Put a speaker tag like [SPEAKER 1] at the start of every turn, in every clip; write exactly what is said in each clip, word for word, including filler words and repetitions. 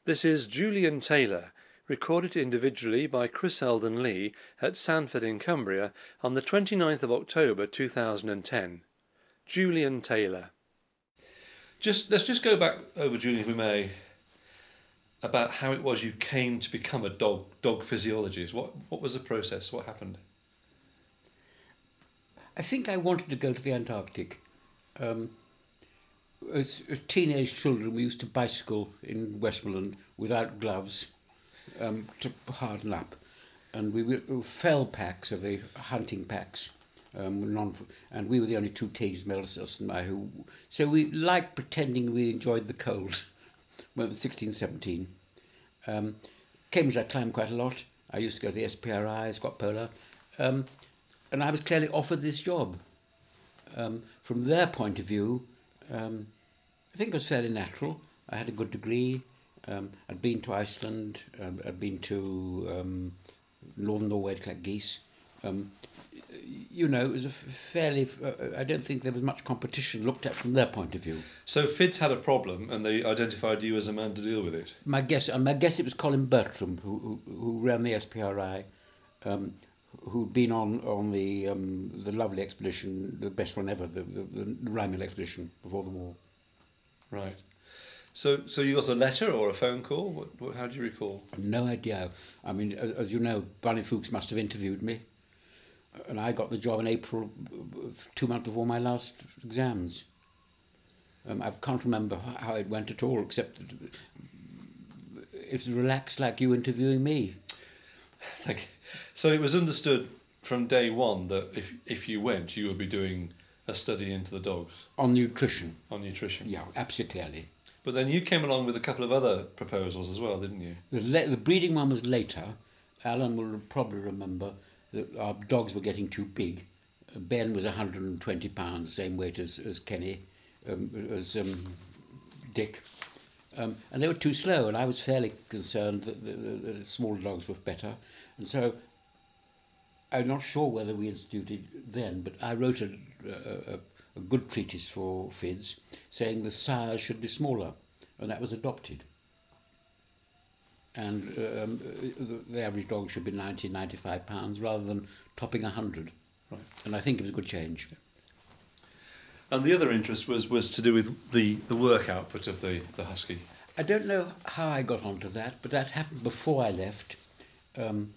[SPEAKER 1] This is Julian Taylor, recorded individually by Chris Eldon Lee at Sandford in Cumbria on the twenty-ninth of October two thousand ten. Julian Taylor. Just let's just go back over, Julian, if we may, about how it was you came to become a dog dog physiologist. What what was the process? What happened?
[SPEAKER 2] I think I wanted to go to the Antarctic. Um, as, as teenage children, we used to bicycle in Westmoreland without gloves um, to harden up. And we were fell packs, of the hunting packs. Um, non, and we were the only two teenage males, us and I, who... So we liked pretending we enjoyed the cold when I was sixteen, seventeen. Um, Cambridge I climbed quite a lot. I used to go to the S P R I, Scott Polar. Um, and I was clearly offered this job. Um, from their point of view, um, I think it was fairly natural. I had a good degree. Um, I'd been to Iceland. Um, I'd been to um, Northern Norway to collect geese. Um, you know, it was a fairly... Uh, I don't think there was much competition looked at from their point of view.
[SPEAKER 1] So F I D S had a problem and they identified you as a man to deal with it?
[SPEAKER 2] My guess, uh, my guess it was Colin Bertram, who, who, who ran the S P R I, um, who'd been on, on the um, the lovely expedition, the best one ever, the, the, the Rymel expedition before the war.
[SPEAKER 1] Right. So so you got a letter or a phone call? What, what, how do you recall?
[SPEAKER 2] I've no idea. I mean, as, as you know, Barney Fuchs must have interviewed me. And I got the job in April, two months before my last exams. Um, I can't remember how it went at all, except that it was relaxed like you interviewing me.
[SPEAKER 1] Thank you. So it was understood from day one that if if you went, you would be doing a study into the dogs?
[SPEAKER 2] On nutrition.
[SPEAKER 1] On nutrition?
[SPEAKER 2] Yeah, absolutely clearly.
[SPEAKER 1] But then you came along with a couple of other proposals as well, didn't you?
[SPEAKER 2] The, le- the breeding one was later. Alan will probably remember that our dogs were getting too big. Ben was one hundred twenty pounds, the same weight as, as Kenny, um, as um, Dick. Um, and they were too slow, and I was fairly concerned that the, the, the smaller dogs were better. And so I'm not sure whether we instituted then, but I wrote a, a, a good treatise for F I D S saying the sires should be smaller, and that was adopted. And um, the, the average dog should be ninety, ninety-five pounds rather than topping one hundred.
[SPEAKER 1] Right.
[SPEAKER 2] And I think it was a good change.
[SPEAKER 1] And the other interest was, was to do with the, the work output of the, the husky.
[SPEAKER 2] I don't know how I got onto that, but that happened before I left. Um,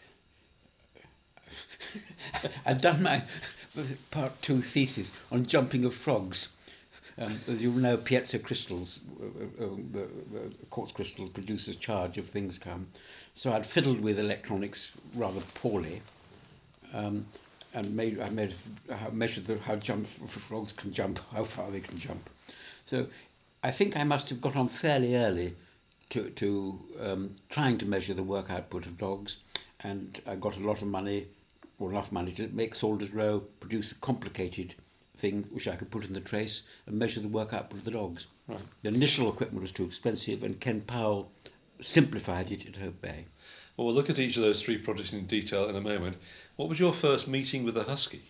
[SPEAKER 2] I'd done my part two thesis on jumping of frogs. Um, as you know, piezo crystals, uh, uh, uh, quartz crystals produce a charge if things come. So I'd fiddled with electronics rather poorly, um, and made I made I measured the, how jump frogs can jump, how far they can jump. So I think I must have got on fairly early to to um, trying to measure the work output of dogs, and I got a lot of money, or enough money to make Saunders Roe produce a complicated thing which I could put in the trace and measure the work output of the dogs.
[SPEAKER 1] Right.
[SPEAKER 2] The initial equipment was too expensive, and Ken Powell simplified it at Hope Bay.
[SPEAKER 1] Well, we'll look at each of those three projects in detail in a moment. What was your first meeting with a husky?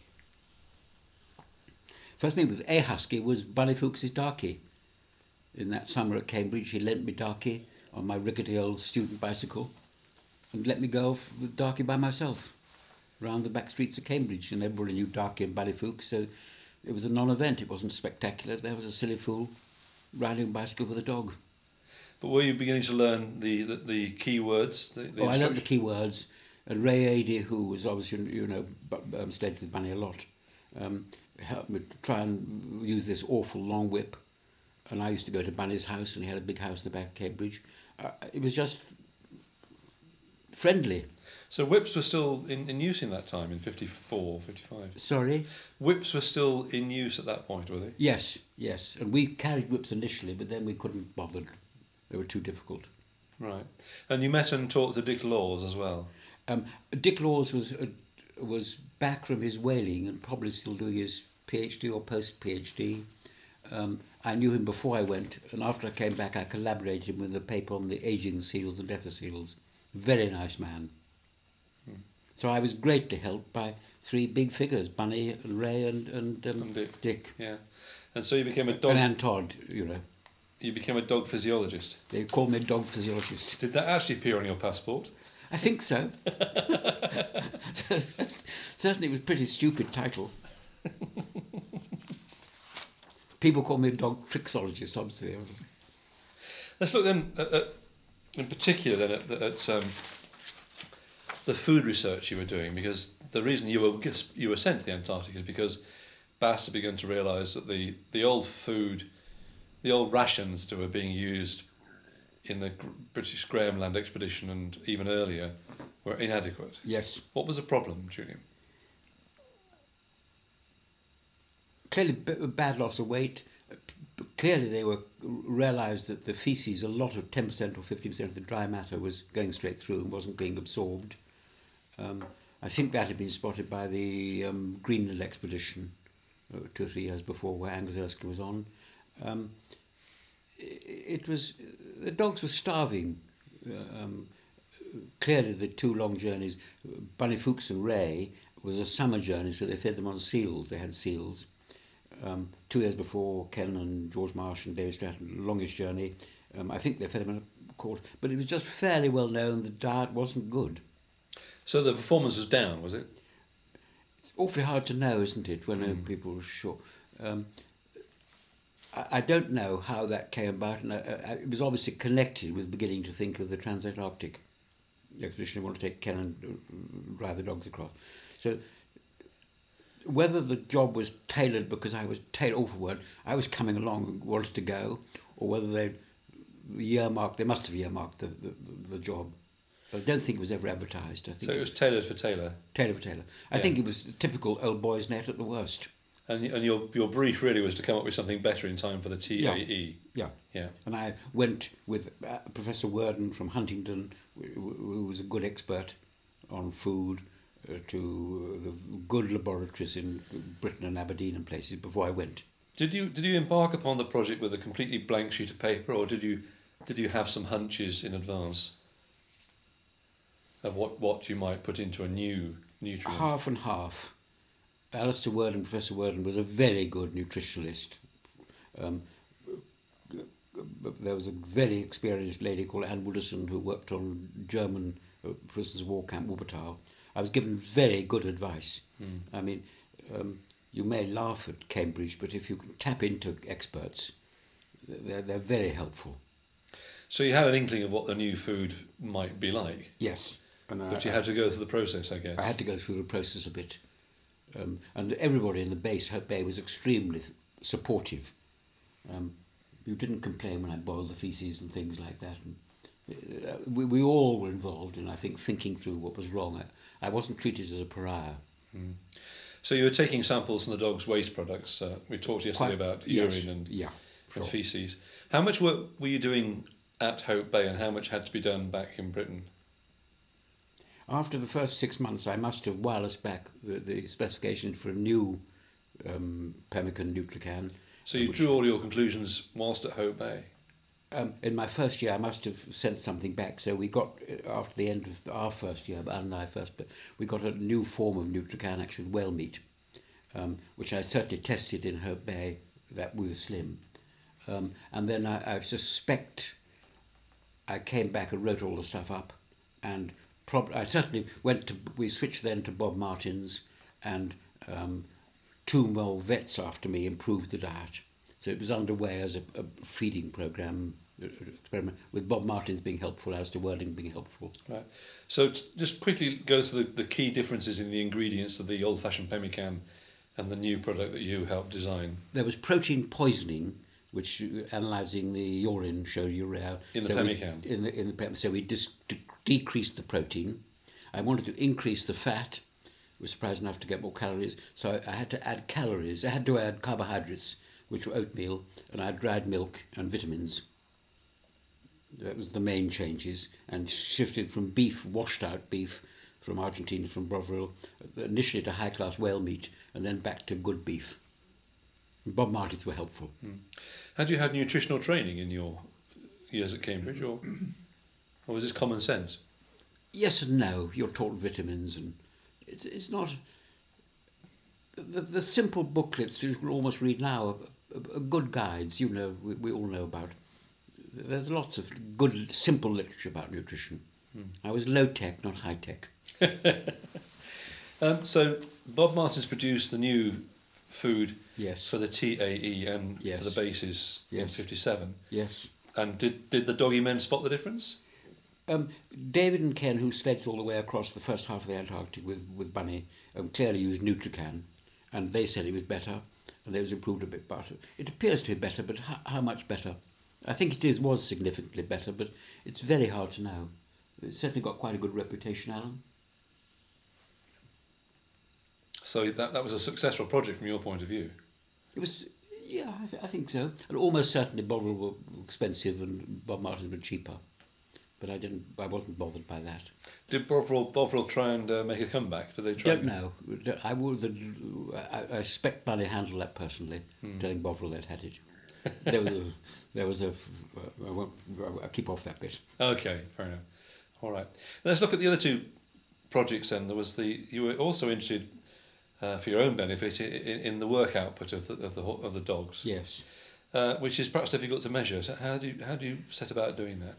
[SPEAKER 2] First meeting with a husky was Barney Fuchs's Darkie. In that summer at Cambridge, he lent me Darkie on my rickety old student bicycle and let me go off with Darkie by myself round the back streets of Cambridge, and everybody knew Darkie and Barney Fuchs, so it was a non-event. It wasn't spectacular. There was a silly fool riding a bicycle with a dog.
[SPEAKER 1] But were you beginning to learn the, the, the key words? The, the
[SPEAKER 2] oh, I learned the key words. And Ray Adie, who was obviously, you know, um, stayed with Barney a lot, um, helped me to try and use this awful long whip. And I used to go to Barney's house, and he had a big house in the back of Cambridge. Uh, it was just friendly.
[SPEAKER 1] So whips were still in, in use in that time, in fifty-four, fifty-five?
[SPEAKER 2] Sorry?
[SPEAKER 1] Whips were still in use at that point, were they?
[SPEAKER 2] Yes, yes. And we carried whips initially, but then we couldn't bother. They were too difficult.
[SPEAKER 1] Right. And you met and talked to Dick Laws as well?
[SPEAKER 2] Um, Dick Laws was uh, was back from his whaling and probably still doing his PhD or post-PhD. Um, I knew him before I went, and after I came back I collaborated with a paper on the ageing seals and death of seals. Very nice man. Hmm. So I was greatly helped by three big figures, Bunny and Ray and, and, um,
[SPEAKER 1] and Dick.
[SPEAKER 2] Dick.
[SPEAKER 1] Yeah. And so you became a dog...
[SPEAKER 2] And Ann Todd, you know.
[SPEAKER 1] You became a dog physiologist.
[SPEAKER 2] They called me a dog physiologist.
[SPEAKER 1] Did that actually appear on your passport?
[SPEAKER 2] I think so. Certainly it was a pretty stupid title. People call me a dog trixologist, obviously.
[SPEAKER 1] Let's look then, at, at, in particular, then at, at um, the food research you were doing, because the reason you were you were sent to the Antarctic is because Bass had begun to realise that the, the old food, the old rations that were being used in the British Graham Land expedition and even earlier were inadequate.
[SPEAKER 2] Yes.
[SPEAKER 1] What was the problem, Julian?
[SPEAKER 2] Clearly bad loss of weight. Clearly they were realised that the faeces, a lot of ten percent or fifty percent of the dry matter was going straight through and wasn't being absorbed. Um, I think that had been spotted by the um, Greenland expedition uh, two or three years before, where Angus Erskine was on. Um, it, it was, the dogs were starving. Uh, um, clearly the two long journeys, Bunny Fuchs and Ray, was a summer journey, so they fed them on seals. They had seals. Um, two years before, Ken and George Marsh and David Stratton, the longest journey, um, I think they fed them in a quarter. But it was just fairly well known the diet wasn't good.
[SPEAKER 1] So the performance was down, was it?
[SPEAKER 2] It's awfully hard to know, isn't it, when mm. people are sure. Um, I, I don't know how that came about, and I, I, it was obviously connected with beginning to think of the Transantarctic expedition. I want to take Ken and drive the dogs across. So whether the job was tailored because I was tailored, awful word, I was coming along and wanted to go, or whether they earmarked, they must have earmarked the, the, the job. I don't think it was ever advertised. I think
[SPEAKER 1] so it was tailored for Taylor?
[SPEAKER 2] Tailored for Taylor. I yeah. think it was typical old boys' net at the worst.
[SPEAKER 1] And and your your brief really was to come up with something better in time for the T A E.
[SPEAKER 2] Yeah.
[SPEAKER 1] Yeah. yeah.
[SPEAKER 2] And I went with uh, Professor Worden from Huntingdon, who was a good expert on food, uh, to the good laboratories in Britain and Aberdeen and places before I went.
[SPEAKER 1] Did you did you embark upon the project with a completely blank sheet of paper, or did you did you have some hunches in advance of what, what you might put into a new nutrient?
[SPEAKER 2] Half and half. Alistair Worden, Professor Worden, was a very good nutritionalist. Um, there was a very experienced lady called Anne Woodison who worked on German uh, prisoners of war camp Wuppertal. I was given very good advice. Mm. I mean, um, you may laugh at Cambridge, but if you can tap into experts, they're, they're very helpful.
[SPEAKER 1] So you had an inkling of what the new food might be like?
[SPEAKER 2] Yes. And
[SPEAKER 1] but
[SPEAKER 2] I,
[SPEAKER 1] you had to go through the process, I guess.
[SPEAKER 2] I had to go through the process a bit. Um, and everybody in the base, Hope Bay, was extremely supportive. Um, you didn't complain when I boiled the faeces and things like that. And, uh, we, we all were involved in, I think, thinking through what was wrong. I, I wasn't treated as a pariah.
[SPEAKER 1] Mm. So you were taking samples from the dog's waste products. Uh, we talked yesterday
[SPEAKER 2] Quite,
[SPEAKER 1] about
[SPEAKER 2] yes,
[SPEAKER 1] urine and,
[SPEAKER 2] yeah,
[SPEAKER 1] and
[SPEAKER 2] sure.
[SPEAKER 1] faeces. How much work were you doing at Hope Bay and how much had to be done back in Britain?
[SPEAKER 2] After the first six months, I must have wirelessed back the, the specification for a new um, Pemmican Nutrican.
[SPEAKER 1] So you
[SPEAKER 2] which,
[SPEAKER 1] drew all your conclusions whilst at Hope Bay?
[SPEAKER 2] Um, in my first year, I must have sent something back. So we got, after the end of our first year, Alan and I first, but we got a new form of Nutrican, actually whale meat, um, which I certainly tested in Hope Bay, that with Slim. Um, and then I, I suspect I came back and wrote all the stuff up, and prob- I certainly went to, we switched then to Bob Martins, and um, two more vets after me improved the diet. So it was underway as a, a feeding programme, experiment, with Bob Martins being helpful, Alistair Worden being helpful.
[SPEAKER 1] Right. So t- just quickly go through the, the key differences in the ingredients of the old-fashioned pemmican and the new product that you helped design.
[SPEAKER 2] There was protein poisoning, which analysing the urine showed urea.
[SPEAKER 1] In the
[SPEAKER 2] so
[SPEAKER 1] pemmican?
[SPEAKER 2] We, in the in the pem- So we dis- de- decreased the protein. I wanted to increase the fat. I was surprised enough to get more calories. So I, I had to add calories. I had to add carbohydrates, which were oatmeal, and I had dried milk and vitamins. That was the main changes, and shifted from beef, washed out beef, from Argentina, from Bovril, initially to high-class whale meat, and then back to good beef. And Bob Martins were helpful.
[SPEAKER 1] Mm. Had you had nutritional training in your years at Cambridge, or, or was this common sense?
[SPEAKER 2] Yes and no. You're taught vitamins, and it's it's not... The, the simple booklets you can almost read now are, are, are good guides, you know, we, we all know about there's lots of good, simple literature about nutrition. Mm. I was low-tech, not high-tech.
[SPEAKER 1] um, so Bob Martin's produced the new food
[SPEAKER 2] yes.
[SPEAKER 1] for the T A E and
[SPEAKER 2] yes.
[SPEAKER 1] for the bases
[SPEAKER 2] yes.
[SPEAKER 1] in fifty-seven.
[SPEAKER 2] Yes.
[SPEAKER 1] And did, did the doggy men spot the difference?
[SPEAKER 2] Um, David and Ken, who sledged all the way across the first half of the Antarctic with, with Bunny, um, clearly used Nutrican, and they said it was better, and it was improved a bit better. It appears to be better, but how, how much better? I think it is was significantly better, but it's very hard to know. It's certainly got quite a good reputation, Alan.
[SPEAKER 1] So that that was a successful project from your point of view?
[SPEAKER 2] It was, yeah, I, th- I think so. And almost certainly Bovril were expensive and Bob Martins were cheaper. But I didn't. I wasn't bothered by that.
[SPEAKER 1] Did Bovril, Bovril try and uh, make a comeback? Did they try?
[SPEAKER 2] Don't know. I would. I, I expect Bunny handled that personally, hmm. telling Bovril they'd had it. There was a. There was a. I won't. I'll keep off that bit.
[SPEAKER 1] Okay, fair enough. All right. Let's look at the other two projects. Then there was the. You were also interested, uh, for your own benefit, in, in the work output of the of the of the dogs.
[SPEAKER 2] Yes.
[SPEAKER 1] Uh, which is perhaps difficult to measure. So how do you, how do you set about doing that?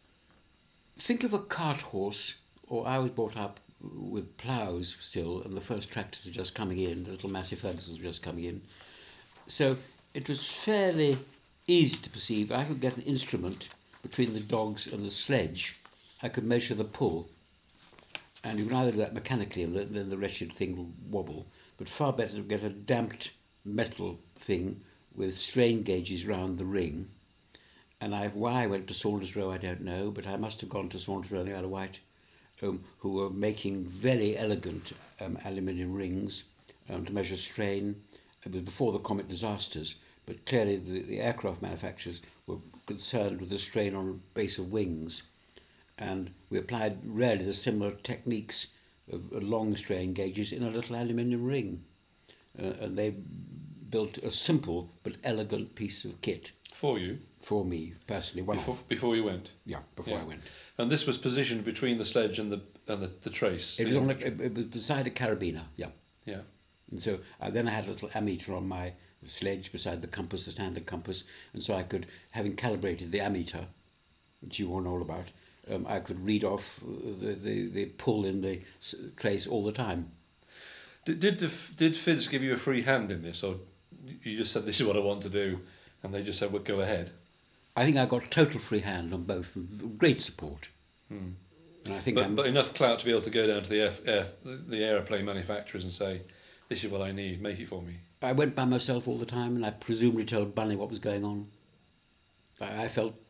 [SPEAKER 2] Think of a cart horse, or I was brought up with ploughs still, and the first tractors were just coming in, the little Massey Fergusons were just coming in. So it was fairly easy to perceive. I could get an instrument between the dogs and the sledge. I could measure the pull, and you can either do that mechanically, and then the wretched thing will wobble, but far better to get a damped metal thing with strain gauges round the ring. And I, why I went to Saunders Row, I don't know, but I must have gone to Saunders Row in the Isle of Wight, um, who were making very elegant um, aluminium rings um, to measure strain. It was before the Comet disasters, but clearly the, the aircraft manufacturers were concerned with the strain on the base of wings. And we applied really the similar techniques of uh, long strain gauges in a little aluminium ring. Uh, and they built a simple but elegant piece of kit.
[SPEAKER 1] For you?
[SPEAKER 2] For me, personally. One
[SPEAKER 1] before,
[SPEAKER 2] off.
[SPEAKER 1] before you went?
[SPEAKER 2] Yeah, before
[SPEAKER 1] yeah.
[SPEAKER 2] I went.
[SPEAKER 1] And this was positioned between the sledge and the and the, the trace?
[SPEAKER 2] It was, on a, it, it was beside a carabiner, yeah.
[SPEAKER 1] Yeah.
[SPEAKER 2] And so uh, then I had a little ammeter on my sledge beside the compass, the standard compass, and so I could, having calibrated the ammeter, which you all know all about, um, I could read off the, the, the pull in the trace all the time.
[SPEAKER 1] Did did, the, did F I D S give you a free hand in this, or you just said this is what I want to do, and they just said, well, go ahead?
[SPEAKER 2] I think I got total free hand on both, great support.
[SPEAKER 1] Hmm.
[SPEAKER 2] And I think
[SPEAKER 1] but,
[SPEAKER 2] I'm,
[SPEAKER 1] but enough clout to be able to go down to the air, air, the aeroplane manufacturers and say, this is what I need, make it for me.
[SPEAKER 2] I went by myself all the time, and I presumably told Bunny what was going on. I, I felt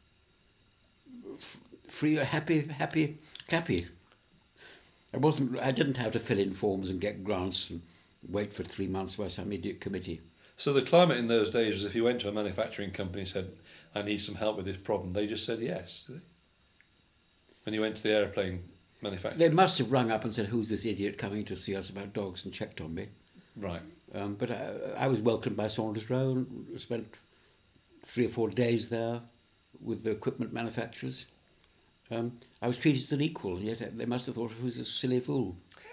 [SPEAKER 2] f- free, happy, happy, happy. I wasn't. I didn't have to fill in forms and get grants and wait for three months by some idiot committee.
[SPEAKER 1] So the climate in those days was if you went to a manufacturing company and said, I need some help with this problem, they just said yes, did they? When you went to the aeroplane manufacturer?
[SPEAKER 2] They must have rung up and said, who's this idiot coming to see us about dogs, and checked on me.
[SPEAKER 1] Right.
[SPEAKER 2] Um, but I, I was welcomed by Saunders Row and spent three or four days there with the equipment manufacturers. Um, I was treated as an equal, yet they must have thought I was a silly fool.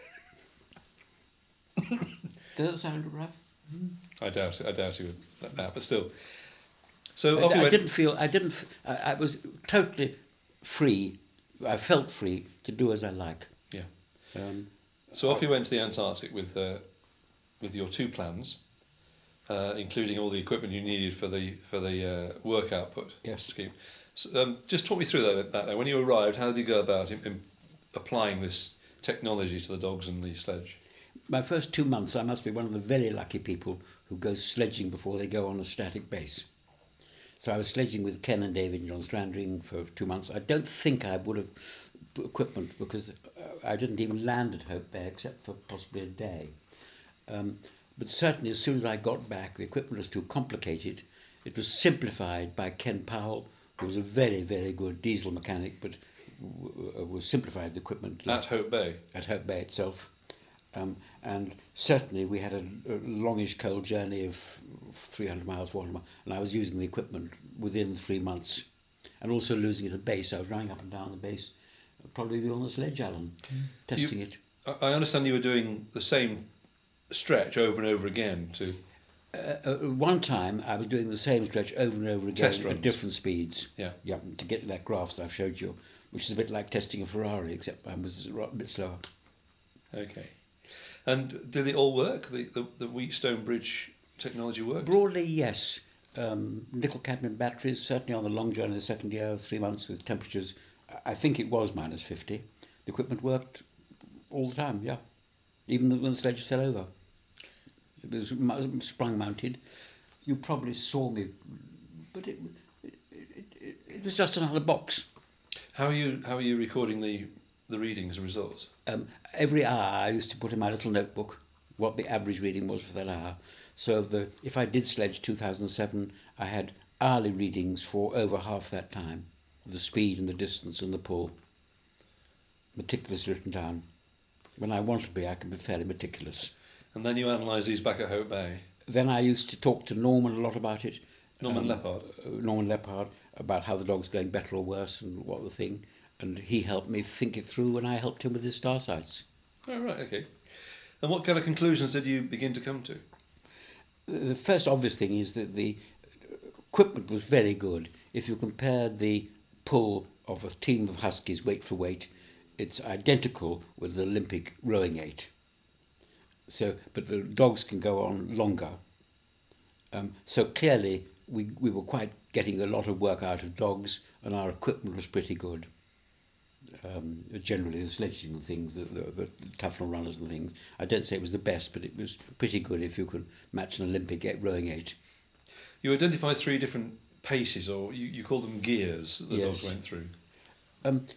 [SPEAKER 2] Does that sound rough?
[SPEAKER 1] I doubt it. I doubt it would that, but still. So
[SPEAKER 2] I,
[SPEAKER 1] off you
[SPEAKER 2] I
[SPEAKER 1] went.
[SPEAKER 2] didn't feel. I didn't. I, I was totally free. I felt free to do as I like.
[SPEAKER 1] Yeah.
[SPEAKER 2] Um,
[SPEAKER 1] so off you went to the Antarctic with uh, with your two plans, uh, including all the equipment you needed for the for the uh, work output
[SPEAKER 2] yes.
[SPEAKER 1] scheme. So, um, just talk me through that. that when you arrived, how did you go about in, in applying this technology to the dogs and the sledge?
[SPEAKER 2] My first two months, I must be one of the very lucky people who goes sledging before they go on a static base. So I was sledging with Ken and David and John Strandring for two months. I don't think I would have equipment because I didn't even land at Hope Bay except for possibly a day. Um, but certainly as soon as I got back, the equipment was too complicated. It was simplified by Ken Powell, who was a very, very good diesel mechanic, but w- was simplified the equipment.
[SPEAKER 1] At Hope Bay?
[SPEAKER 2] At Hope Bay itself. Um, and certainly we had a, a longish cold journey of three hundred miles, four hundred miles, and I was using the equipment within three months. And also losing it at base. I was running up and down the base, probably on the sledge, Alan, mm. testing
[SPEAKER 1] you,
[SPEAKER 2] it.
[SPEAKER 1] I understand you were doing the same stretch over and over again to...
[SPEAKER 2] Uh, uh, one time I was doing the same stretch over and over again
[SPEAKER 1] Test
[SPEAKER 2] at
[SPEAKER 1] runs.
[SPEAKER 2] different speeds.
[SPEAKER 1] Yeah.
[SPEAKER 2] Yeah, to get that graphs I've showed you, which is a bit like testing a Ferrari, except I was a bit slower.
[SPEAKER 1] Okay. And do they all work? The, the, the Wheatstone Bridge technology work?
[SPEAKER 2] Broadly, yes. Um, nickel cadmium batteries, certainly on the long journey, the second year, three months with temperatures, I think it was minus fifty. The equipment worked all the time, yeah. Even when the sledges fell over. It was sprung mounted. You probably saw me, but it, it, it, it, it was just another box.
[SPEAKER 1] How are you, how are you recording the, the readings and results?
[SPEAKER 2] Um, every hour I used to put in my little notebook what the average reading was for that hour. So the if I did sledge two thousand seven, I had hourly readings for over half that time, the speed and the distance and the pull, meticulously written down. When I want to be, I can be fairly meticulous.
[SPEAKER 1] And then you analyse these back at Hope Bay?
[SPEAKER 2] Then I used to talk to Norman a lot about it.
[SPEAKER 1] Norman
[SPEAKER 2] um,
[SPEAKER 1] Leppard?
[SPEAKER 2] Norman Leppard, about how the dog's going better or worse and what the thing. And he helped me think it through and I helped him with his star sights.
[SPEAKER 1] Oh, right, okay. And what kind of conclusions did you begin to come to?
[SPEAKER 2] The first obvious thing is that the equipment was very good. If you compared the pull of a team of Huskies weight for weight, it's identical with the Olympic rowing eight. So, but the dogs can go on longer. Um, so clearly, we we were quite getting a lot of work out of dogs, and our equipment was pretty good. Um, generally, the sledging and things, the, the, the tougher runners and things. I don't say it was the best, but it was pretty good if you could match an Olympic eight, rowing eight.
[SPEAKER 1] You identified three different paces, or you, you called them gears, that the
[SPEAKER 2] Yes.
[SPEAKER 1] dogs went through.
[SPEAKER 2] Um,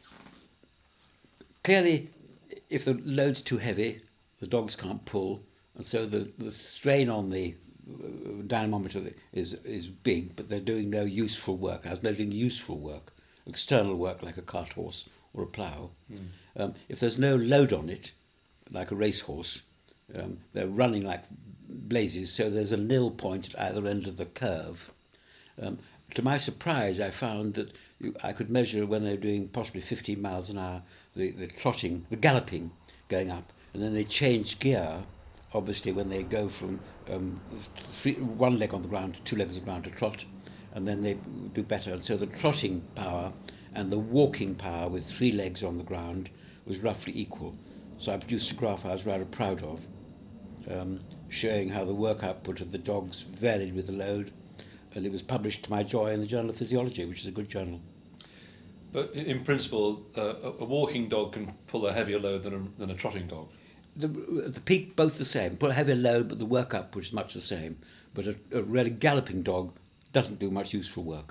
[SPEAKER 2] clearly, if the load's too heavy, the dogs can't pull, and so the, the strain on the uh, dynamometer is is big, but they're doing no useful work. I was measuring useful work, external work like a cart horse or a plough.
[SPEAKER 1] Mm.
[SPEAKER 2] Um, if there's no load on it, like a racehorse, um, they're running like blazes, so there's a nil point at either end of the curve. Um, to my surprise, I found that you, I could measure when they're doing possibly fifteen miles an hour, the, the trotting, the galloping going up, and then they change gear, obviously, when they go from um, three, one leg on the ground to two legs on the ground to trot, and then they do better. And so the trotting power and the walking power with three legs on the ground was roughly equal. So I produced a graph I was rather proud of, um, showing how the work output of the dogs varied with the load, and it was published to my joy in the Journal of Physiology, which is a good journal.
[SPEAKER 1] But in, in principle, uh, a, a walking dog can pull a heavier load than a, than a trotting dog.
[SPEAKER 2] The, the peak, both the same. Put a heavier load, but the work output is much the same. But a, a really galloping dog doesn't do much useful work.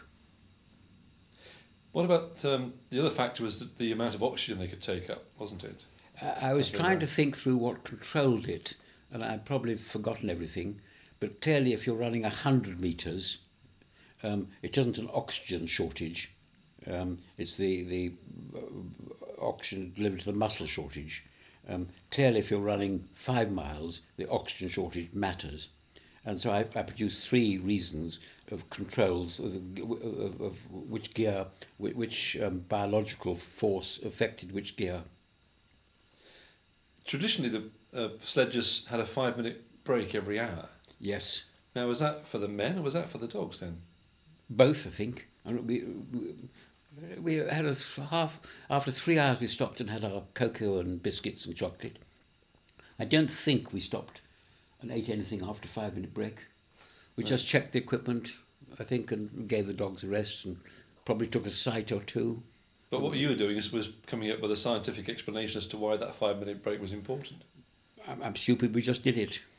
[SPEAKER 1] What about um, the other factor was the, the amount of oxygen they could take up, wasn't it?
[SPEAKER 2] I, I was
[SPEAKER 1] That's
[SPEAKER 2] trying
[SPEAKER 1] right.
[SPEAKER 2] to think through what controlled it, and I'd probably forgotten everything. But clearly, if you're running one hundred metres, um, it isn't an oxygen shortage. Um, it's the, the uh, oxygen delivered to the muscle shortage. Um, clearly, if you're running five miles, the oxygen shortage matters. And so I, I produced three reasons of controls of, the, of, of which gear, which um, biological force affected which gear.
[SPEAKER 1] Traditionally, the uh, sledges had a five-minute break every hour.
[SPEAKER 2] Yes,
[SPEAKER 1] Now, was that for the men or was that for the dogs then?
[SPEAKER 2] both, I think. And we, we, we had a th- half, after three hours we stopped and had our cocoa and biscuits and chocolate. I don't think we stopped and ate anything after a five-minute break. We
[SPEAKER 1] Right.
[SPEAKER 2] just checked the equipment, I think, and gave the dogs a rest and probably took a sight or two.
[SPEAKER 1] But what you were doing is, was coming up with a scientific explanation as to why that five-minute break was important.
[SPEAKER 2] I'm, I'm stupid, we just did it.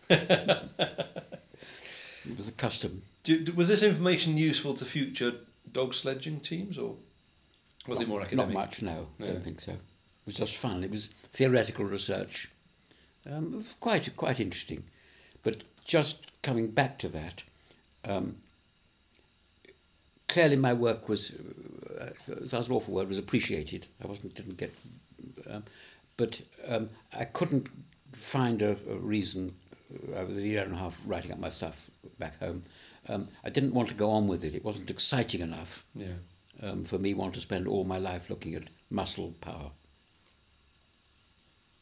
[SPEAKER 2] It was a custom.
[SPEAKER 1] Do, do- was this information useful to future dog sledging teams, or was
[SPEAKER 2] not,
[SPEAKER 1] it more academic?
[SPEAKER 2] Not much, no, I
[SPEAKER 1] No.
[SPEAKER 2] don't think so. It was just fun. It was theoretical research. Um, it was quite, quite interesting. But just coming back to that, um, clearly my work was, uh, it sounds an awful word, was appreciated. I wasn't, didn't get, um, but um, I couldn't find a, a reason. I was a year and a half writing up my stuff back home. Um, I didn't want to go on with it. It wasn't exciting enough
[SPEAKER 1] Yeah.
[SPEAKER 2] um, for me. Want to spend all my life looking at muscle power.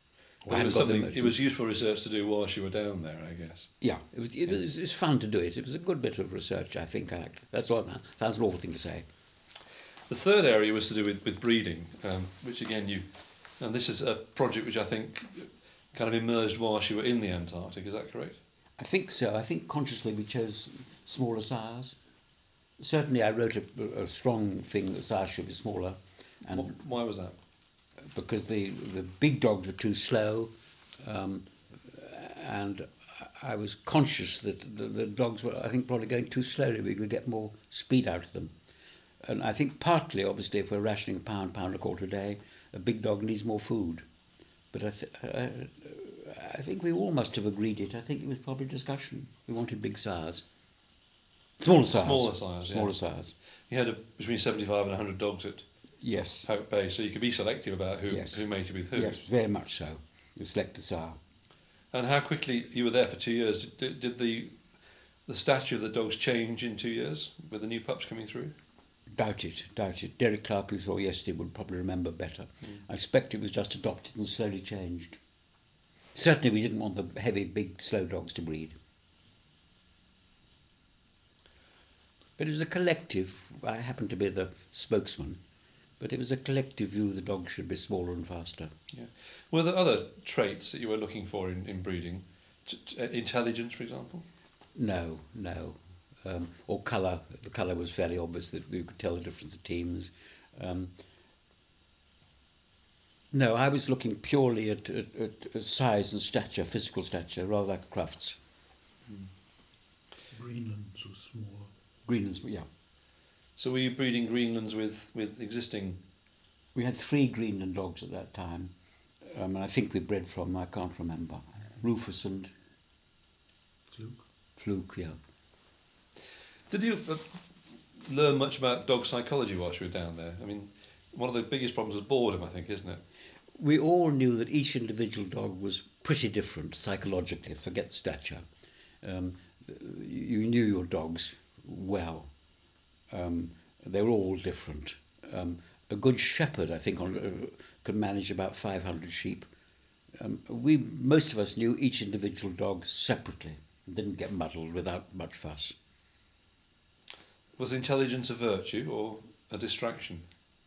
[SPEAKER 1] Well,
[SPEAKER 2] I
[SPEAKER 1] it was
[SPEAKER 2] hadn't got
[SPEAKER 1] something.
[SPEAKER 2] them-
[SPEAKER 1] It was useful research to do whilst you were down there, I guess.
[SPEAKER 2] Yeah, it was, it was, it was fun to do it. It was a good bit of research, I think. I liked. That's all. That sounds an awful thing to say.
[SPEAKER 1] The third area was to do with, with breeding, um, which again you, and this is a project which I think kind of emerged whilst you were in the Antarctic. Is that correct?
[SPEAKER 2] I think so. I think consciously we chose smaller sires. Certainly, I wrote a, a strong thing that sires should be smaller, and
[SPEAKER 1] Wh- Why was that?
[SPEAKER 2] because the the big dogs were too slow, um, and I was conscious that the, the dogs were, I think, probably going too slowly. We could get more speed out of them. And I think partly, obviously, if we're rationing a pound, pound and a quarter a day, a big dog needs more food. But I, th- uh, I think we all must have agreed it. I think it was probably discussion. We wanted big sires. Smaller sires.
[SPEAKER 1] Smaller sires,
[SPEAKER 2] Smaller
[SPEAKER 1] yeah.
[SPEAKER 2] sires.
[SPEAKER 1] You had a, between seventy-five and one hundred dogs at
[SPEAKER 2] Yes.
[SPEAKER 1] Hope Bay, so you could be selective about who,
[SPEAKER 2] Yes.
[SPEAKER 1] who mated with who.
[SPEAKER 2] Yes, very much so. We selected sire.
[SPEAKER 1] And how quickly, you were there for two years, did, did the the stature of the dogs change in two years with the new pups coming through?
[SPEAKER 2] Doubt it, doubt it. Derek Clark, who saw yesterday, would probably remember better.
[SPEAKER 1] Mm.
[SPEAKER 2] I expect it was just adopted and slowly changed. Certainly we didn't want the heavy, big, slow dogs to breed. But it was a collective. I happened to be the spokesman, but it was a collective view the dogs should be smaller and faster.
[SPEAKER 1] Yeah. Were there other traits that you were looking for in, in breeding? T- t- intelligence, for example?
[SPEAKER 2] No, no. Um, or colour. The colour was fairly obvious that we could tell the difference of teams. Um, no, I was looking purely at, at, at size and stature, physical stature, rather like Crufts.
[SPEAKER 3] Greenlands was smaller.
[SPEAKER 2] Greenlands, yeah.
[SPEAKER 1] So were you breeding Greenlands with, with existing...
[SPEAKER 2] We had three Greenland dogs at that time, um, and I think we bred from, I can't remember, Rufus and
[SPEAKER 3] Fluke.
[SPEAKER 2] Fluke, yeah.
[SPEAKER 1] Did you uh, learn much about dog psychology whilst you were down there? I mean, one of the biggest problems was boredom, I think, isn't it?
[SPEAKER 2] We all knew that each individual dog was pretty different psychologically, forget stature. Um, you knew your dogs well. Um, they were all different. Um, a good shepherd, I think, on, uh, could manage about five hundred sheep. Um, we, most of us knew each individual dog separately and didn't get muddled without much fuss.
[SPEAKER 1] Was intelligence a virtue or a distraction?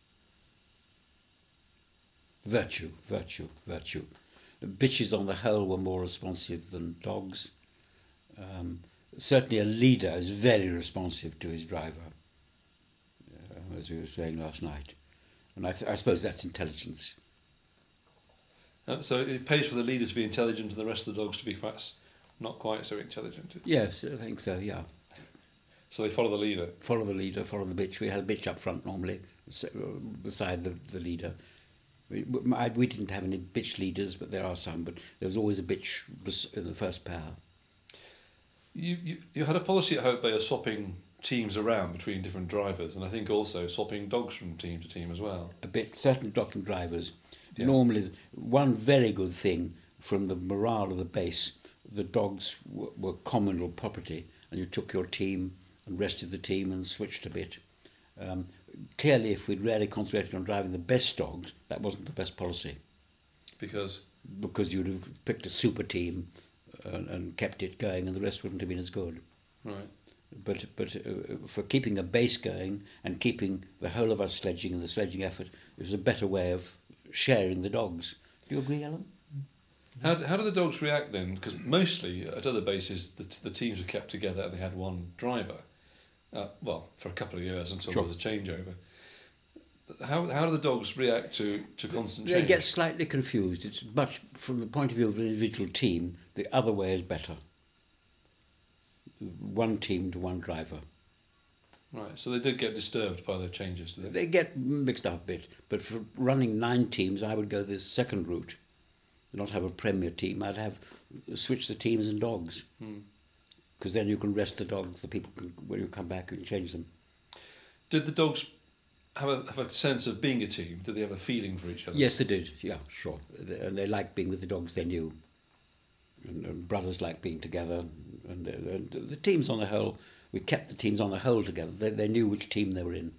[SPEAKER 2] Virtue, virtue, virtue. The bitches on the whole were more responsive than dogs. Um, certainly a leader is very responsive to his driver, uh, as we were saying last night. And I, th- I suppose that's intelligence.
[SPEAKER 1] Uh, so it pays for the leader to be intelligent and the rest of the dogs to be perhaps not quite so intelligent.
[SPEAKER 2] Yes, I think so, yeah.
[SPEAKER 1] So they follow the leader.
[SPEAKER 2] Follow the leader, follow the bitch. We had a bitch up front normally, s- uh, beside the, the leader. We, I, we didn't have any bitch leaders, but there are some, but there was always a bitch in the first pair.
[SPEAKER 1] You, you you had a policy at Hope Bay of swapping teams around between different drivers, and I think also swapping dogs from team to team as well.
[SPEAKER 2] A bit, certainly docking drivers.
[SPEAKER 1] Yeah.
[SPEAKER 2] Normally, one very good thing from the morale of the base, the dogs w- were communal property, and you took your team and rested the team and switched a bit. Um, clearly, if we'd really concentrated on driving the best dogs, that wasn't the best policy,
[SPEAKER 1] Because
[SPEAKER 2] because you'd have picked a super team and, and kept it going, and the rest wouldn't have been as good.
[SPEAKER 1] right.
[SPEAKER 2] But but uh, for keeping a base going and keeping the whole of our sledging and the sledging effort, it was a better way of sharing the dogs. Do you agree, Alan?
[SPEAKER 1] How how do the dogs react then? Because mostly at other bases the the teams were kept together and they had one driver. Uh, well, for a couple of years until
[SPEAKER 2] Sure.
[SPEAKER 1] there was a changeover. How how do the dogs react to, to constant
[SPEAKER 2] They
[SPEAKER 1] change?
[SPEAKER 2] get slightly confused. It's much, from the point of view of an individual team, the other way is better. One team to one driver.
[SPEAKER 1] Right, so they did get disturbed by the changes, did they?
[SPEAKER 2] They get mixed up a bit, but for running nine teams, I would go the second route. Not have a premier team. I'd have switch the teams and dogs,
[SPEAKER 1] Hmm.
[SPEAKER 2] because then you can rest the dogs. The people can, when you come back, you can change them.
[SPEAKER 1] Did the dogs have a have a sense of being a team? Did they have a feeling for each other?
[SPEAKER 2] Yes, they did. Yeah, sure. They- And they liked being with the dogs they knew. And, and brothers liked being together. And, the- and the teams on the whole, we kept the teams on the whole together. They, they knew which team they were in.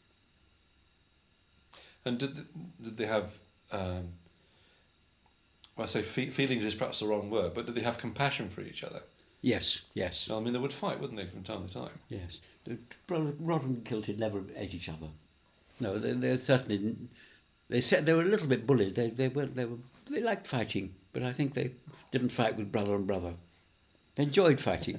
[SPEAKER 1] And did th- did they have um, well, I say fe- feelings is perhaps the wrong word, but did they have compassion for each other?
[SPEAKER 2] Yes, yes,
[SPEAKER 1] I mean, they would fight, wouldn't they, from time to time?
[SPEAKER 2] yes. The brother Rod and Kilty never ate each other. No, they, they certainly. They said they were a little bit bullies. They they weren't. They were. They liked fighting, but I think they didn't fight with brother and brother. They enjoyed fighting.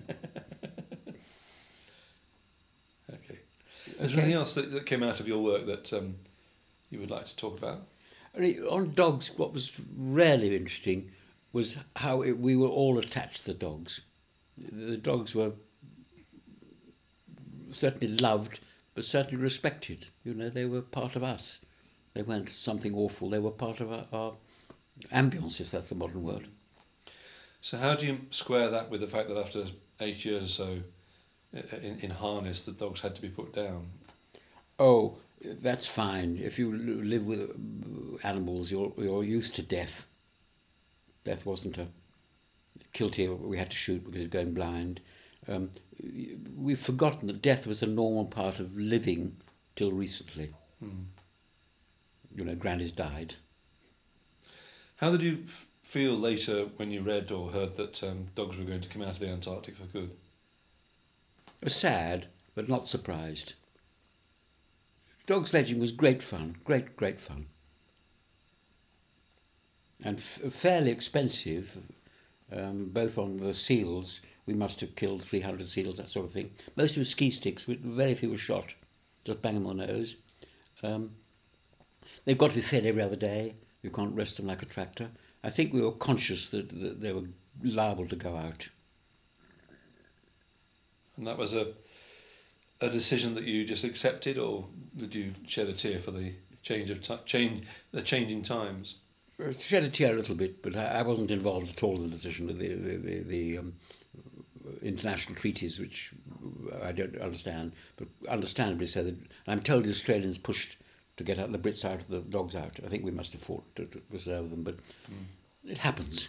[SPEAKER 1] Okay. Is there anything else that, that came out of your work that um, you would like to talk about?
[SPEAKER 2] On dogs, what was really interesting was how it, we were all attached to the dogs. The dogs were certainly loved, but certainly respected. You know, they were part of us. They weren't something awful. They were part of our, our ambience, if that's the modern word.
[SPEAKER 1] So how do you square that with the fact that after eight years or so in, in harness, the dogs had to be put down?
[SPEAKER 2] Oh, that's fine. If you live with animals, you're you're used to death. Death wasn't a Kilty we had to shoot because of going blind. Um, we've forgotten that death was a normal part of living till recently.
[SPEAKER 1] Mm.
[SPEAKER 2] You know, Granny's died.
[SPEAKER 1] How did you f- feel later when you read or heard that um, dogs were going to come out of the Antarctic for good?
[SPEAKER 2] I was sad, but not surprised. Dog sledging was great fun, great, great fun. And f- fairly expensive, um, both on the seals. We must have killed three hundred seals, that sort of thing. Most were ski sticks, with very few were shot. Just bang them on the nose. Um, they've got to be fed every other day. You can't rest them like a tractor. I think we were conscious that, that they were liable to go out.
[SPEAKER 1] And that was a a decision that you just accepted, or did you shed a tear for the change of ti change the changing times?
[SPEAKER 2] I shed a tear a little bit, but I, I wasn't involved at all in the decision of the the, the, the um, international treaties, which I don't understand, but understandably so. That I'm told the Australians pushed to get out the Brits out, the dogs out. I think we must have fought to, to preserve them, but mm. it happens.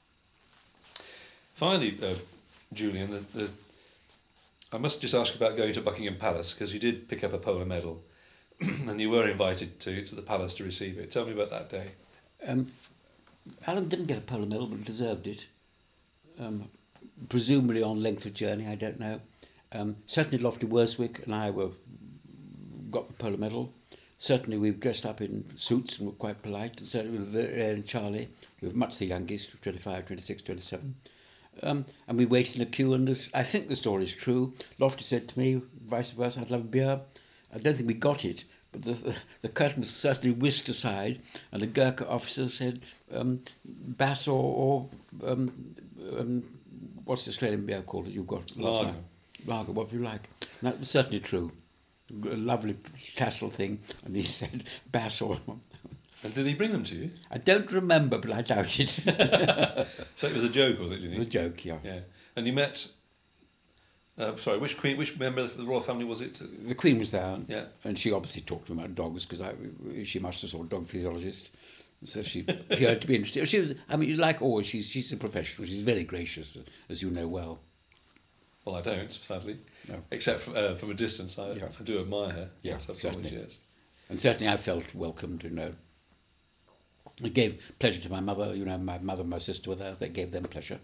[SPEAKER 1] Finally, uh, Julian, the, the, I must just ask about going to Buckingham Palace, because you did pick up a polar medal and you were invited to, to the palace to receive it. Tell me about that day.
[SPEAKER 2] Um, Alan didn't get a polar medal, but deserved it. Um, presumably on length of journey, I don't know. Um, certainly Lofty Worswick and I were got the polar medal. Certainly we dressed up in suits and were quite polite. And certainly with and Charlie, we were much the youngest, twenty-five, twenty-six, twenty-seven. Um, and we waited in a queue, and this, I think the story is true. Lofty said to me, vice versa, I'd love a beer. I don't think we got it, but the, the, the curtain was certainly whisked aside, and the Gurkha officer said, um, Bass or, or um, um, what's the Australian beer called that you've got?
[SPEAKER 1] Lager.
[SPEAKER 2] Lager, what do you like? And that was certainly true. A lovely tassel thing, and he said, Bass or...
[SPEAKER 1] And did he bring them to you?
[SPEAKER 2] I don't remember, but I doubt it.
[SPEAKER 1] So it was a joke, was it, do you
[SPEAKER 2] It was
[SPEAKER 1] think?
[SPEAKER 2] a joke, yeah.
[SPEAKER 1] Yeah. And you met... Uh, sorry, which queen, which member of the royal family was it?
[SPEAKER 2] The Queen was there,
[SPEAKER 1] Yeah.
[SPEAKER 2] and she obviously talked to him about dogs, because she must have saw a dog physiologist, so she appeared to be interested. She was, I mean, like always, she's, she's a professional. She's very gracious, as you know well.
[SPEAKER 1] Well, I don't, sadly.
[SPEAKER 2] No.
[SPEAKER 1] Except from, uh, from a distance, I,
[SPEAKER 2] Yeah.
[SPEAKER 1] I do admire her.
[SPEAKER 2] Yeah,
[SPEAKER 1] yes, I've followed
[SPEAKER 2] certainly.
[SPEAKER 1] years.
[SPEAKER 2] And certainly I felt welcomed, you know. It gave pleasure to my mother, you know, my mother and my sister were there, that gave them pleasure.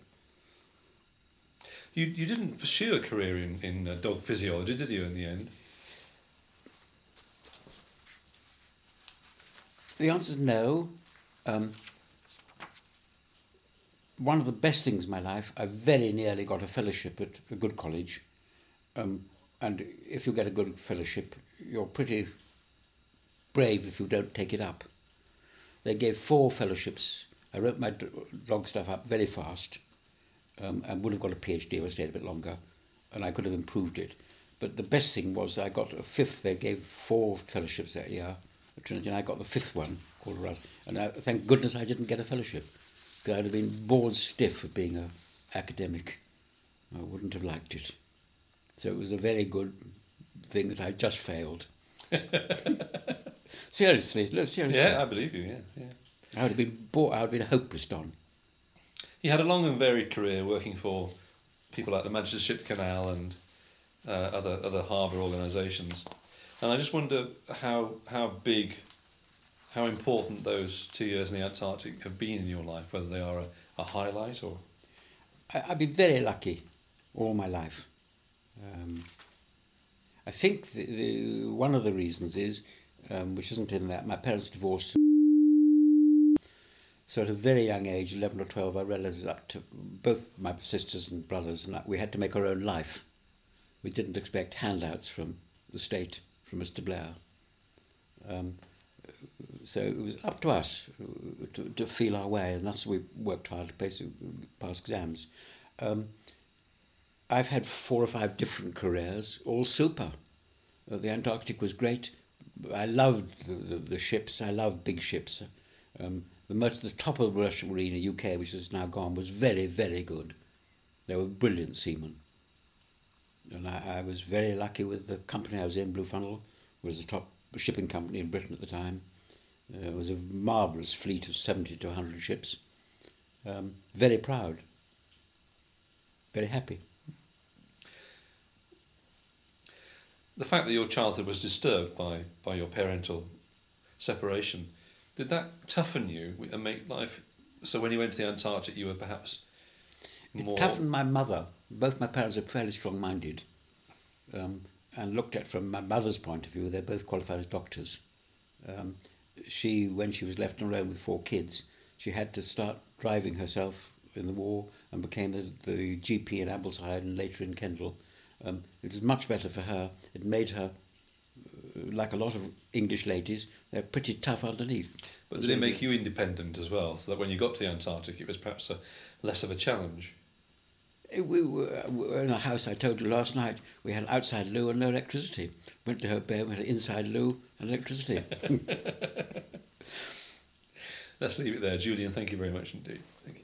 [SPEAKER 1] You you didn't pursue a career in, in uh, dog physiology, did you, in the end?
[SPEAKER 2] The answer is no. Um, one of the best things in my life, I very nearly got a fellowship at a good college. Um, and if you get a good fellowship, you're pretty brave if you don't take it up. They gave four fellowships. I wrote my dog stuff up very fast, um, and would have got a PhD if I stayed a bit longer, and I could have improved it. But the best thing was I got a fifth. They gave four fellowships that year at Trinity, and I got the fifth one called Russ. And I, thank goodness I didn't get a fellowship, because I'd have been bored stiff of being an academic. I wouldn't have liked it. So it was a very good thing that I just failed. Seriously, no, seriously.
[SPEAKER 1] Yeah, I believe you, yeah. yeah.
[SPEAKER 2] I would have been bored, I would have been hopeless, Don.
[SPEAKER 1] You had a long and varied career working for people like the Manchester Ship Canal and uh, other other harbour organisations. And I just wonder how how big how important those two years in the Antarctic have been in your life, whether they are a, a highlight or...
[SPEAKER 2] I, I've been very lucky all my life. Um, I think the, the, one of the reasons is, um, which isn't in that, my parents divorced. So at a very young age, eleven or twelve, I realised up to both my sisters and brothers, and we had to make our own life. We didn't expect handouts from the state, from Mister Blair. Um, so it was up to us to, to feel our way, and that's why we worked hard to pass, pass exams. Um, I've had four or five different careers, all super. Uh, the Antarctic was great. I loved the, the, the ships. I loved big ships. Um, the, most, the top of the Russian Marine in the U K, which is now gone, was very, very good. They were brilliant seamen. And I, I was very lucky with the company I was in. Blue Funnel was the top shipping company in Britain at the time. Uh, it was a marvellous fleet of seventy to one hundred ships. Um, very proud. Very happy.
[SPEAKER 1] The fact that your childhood was disturbed by, by your parental separation, did that toughen you and make life... So when you went to the Antarctic, you were perhaps more...
[SPEAKER 2] It toughened my mother. Both my parents are fairly strong-minded. Um, and looked at from my mother's point of view, they're both qualified as doctors. Um, she, when she was left on her own with four kids, she had to start driving herself in the war and became the, the G P in Ambleside and later in Kendal. Um, it was much better for her. It made her, uh, like a lot of English ladies, they're pretty tough underneath.
[SPEAKER 1] But did it make you independent as well, so that when you got to the Antarctic it was perhaps a, less of a challenge?
[SPEAKER 2] It, we were we were in a house, I told you last night, we had an outside loo and no electricity. Went to her bed, we had an inside loo and electricity.
[SPEAKER 1] Let's leave it there. Julian, thank you very much indeed. Thank you.